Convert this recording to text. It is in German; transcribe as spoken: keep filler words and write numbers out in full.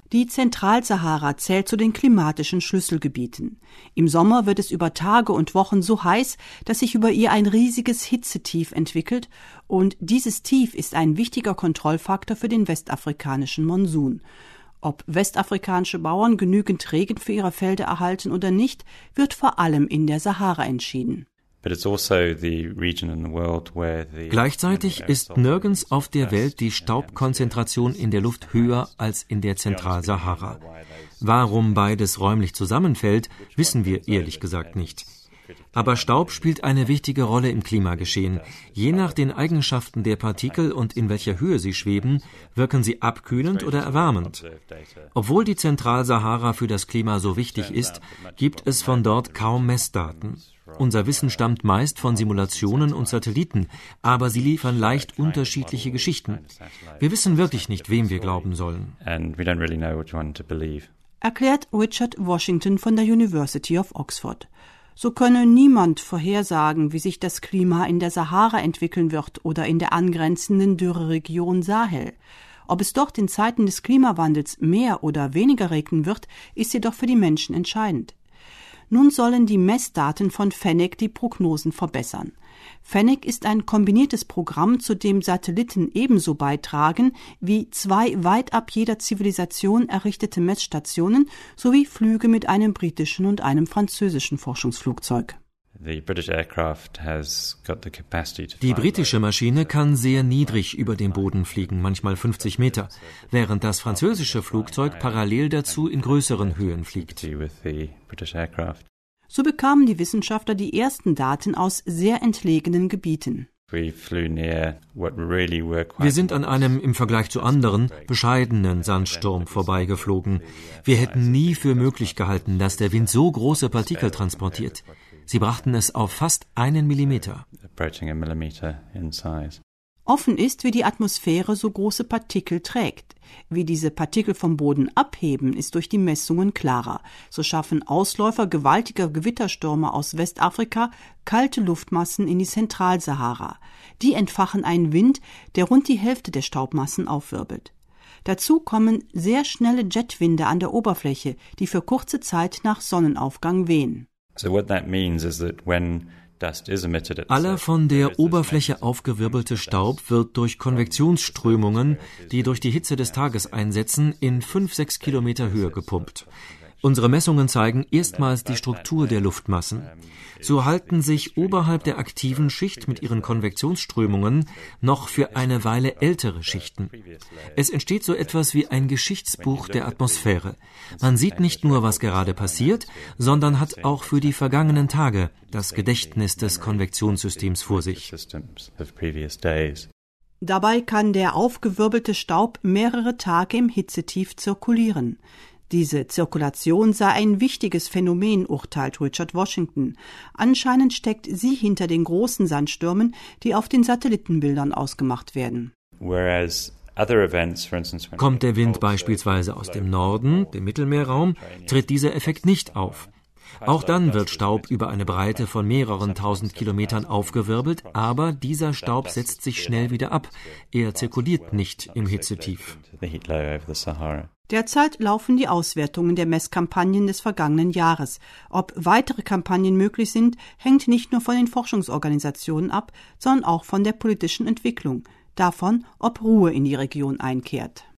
Die Zentralsahara zählt zu den klimatischen Schlüsselgebieten. Im Sommer wird es über Tage und Wochen so heiß, dass sich über ihr ein riesiges Hitzetief entwickelt, und dieses Tief ist ein wichtiger Kontrollfaktor für den westafrikanischen Monsun. Ob westafrikanische Bauern genügend Regen für ihre Felder erhalten oder nicht, wird vor allem in der Sahara entschieden. Gleichzeitig ist nirgends auf der Welt die Staubkonzentration in der Luft höher als in der Zentralsahara. Warum beides räumlich zusammenfällt, wissen wir ehrlich gesagt nicht. Aber Staub spielt eine wichtige Rolle im Klimageschehen. Je nach den Eigenschaften der Partikel und in welcher Höhe sie schweben, wirken sie abkühlend oder erwärmend. Obwohl die Zentralsahara für das Klima so wichtig ist, gibt es von dort kaum Messdaten. Unser Wissen stammt meist von Simulationen und Satelliten, aber sie liefern leicht unterschiedliche Geschichten. Wir wissen wirklich nicht, wem wir glauben sollen. Erklärt Richard Washington von der University of Oxford. So könne niemand vorhersagen, wie sich das Klima in der Sahara entwickeln wird oder in der angrenzenden Dürreregion Sahel. Ob es dort in Zeiten des Klimawandels mehr oder weniger regnen wird, ist jedoch für die Menschen entscheidend. Nun sollen die Messdaten von Fennec die Prognosen verbessern. Fennec ist ein kombiniertes Programm, zu dem Satelliten ebenso beitragen wie zwei weit ab jeder Zivilisation errichtete Messstationen sowie Flüge mit einem britischen und einem französischen Forschungsflugzeug. Die britische Maschine kann sehr niedrig über dem Boden fliegen, manchmal fünfzig Meter, während das französische Flugzeug parallel dazu in größeren Höhen fliegt. So bekamen die Wissenschaftler die ersten Daten aus sehr entlegenen Gebieten. Wir sind an einem im Vergleich zu anderen bescheidenen Sandsturm vorbeigeflogen. Wir hätten nie für möglich gehalten, dass der Wind so große Partikel transportiert. Sie brachten es auf fast einen Millimeter. Offen ist, wie die Atmosphäre so große Partikel trägt. Wie diese Partikel vom Boden abheben, ist durch die Messungen klarer. So schaffen Ausläufer gewaltiger Gewitterstürme aus Westafrika kalte Luftmassen in die Zentralsahara. Die entfachen einen Wind, der rund die Hälfte der Staubmassen aufwirbelt. Dazu kommen sehr schnelle Jetwinde an der Oberfläche, die für kurze Zeit nach Sonnenaufgang wehen. So what that means is that when aller von der Oberfläche aufgewirbelte Staub wird durch Konvektionsströmungen, die durch die Hitze des Tages einsetzen, in fünf, sechs Kilometer Höhe gepumpt. Unsere Messungen zeigen erstmals die Struktur der Luftmassen. So halten sich oberhalb der aktiven Schicht mit ihren Konvektionsströmungen noch für eine Weile ältere Schichten. Es entsteht so etwas wie ein Geschichtsbuch der Atmosphäre. Man sieht nicht nur, was gerade passiert, sondern hat auch für die vergangenen Tage das Gedächtnis des Konvektionssystems vor sich. Dabei kann der aufgewirbelte Staub mehrere Tage im Hitzetief zirkulieren. Diese Zirkulation sei ein wichtiges Phänomen, urteilt Richard Washington. Anscheinend steckt sie hinter den großen Sandstürmen, die auf den Satellitenbildern ausgemacht werden. Kommt der Wind beispielsweise aus dem Norden, dem Mittelmeerraum, tritt dieser Effekt nicht auf. Auch dann wird Staub über eine Breite von mehreren tausend Kilometern aufgewirbelt, aber dieser Staub setzt sich schnell wieder ab. Er zirkuliert nicht im Hitzetief. Derzeit laufen die Auswertungen der Messkampagnen des vergangenen Jahres. Ob weitere Kampagnen möglich sind, hängt nicht nur von den Forschungsorganisationen ab, sondern auch von der politischen Entwicklung, davon, ob Ruhe in die Region einkehrt.